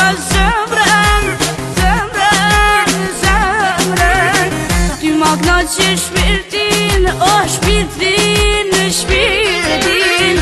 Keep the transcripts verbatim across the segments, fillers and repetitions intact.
qa zemrën, zemrën, zemrën. Ty ma knaqe shpirtin, o shpirtin, shpirtin.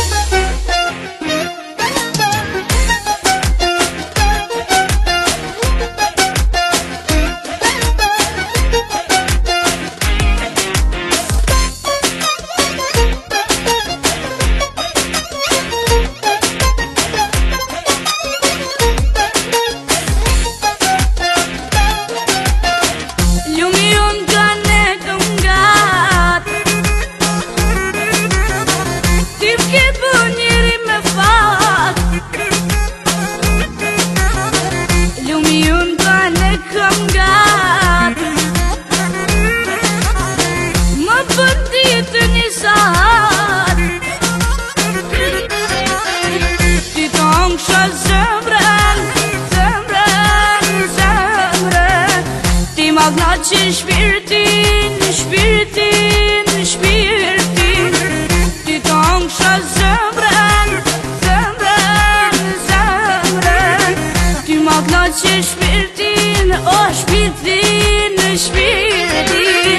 Knaqe shpirtin, shpirtin, shpirtin. Ty t'angsha zemrën, zemrën, zemrën. Ty ma knaqe shpirtin, o shpirtin, shpirtin.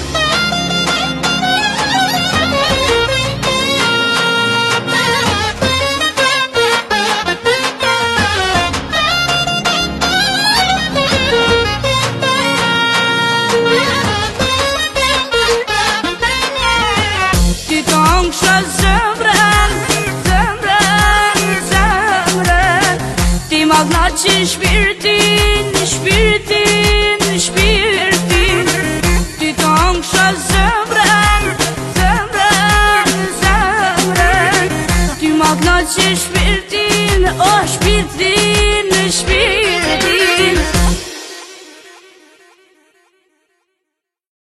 Ma knaqe shpirtin, shpirtin, shpirtin. Ty t'angsha zemrën, zemrën, zemrën. Ty ma knaqe shpirtin, o shpirtin.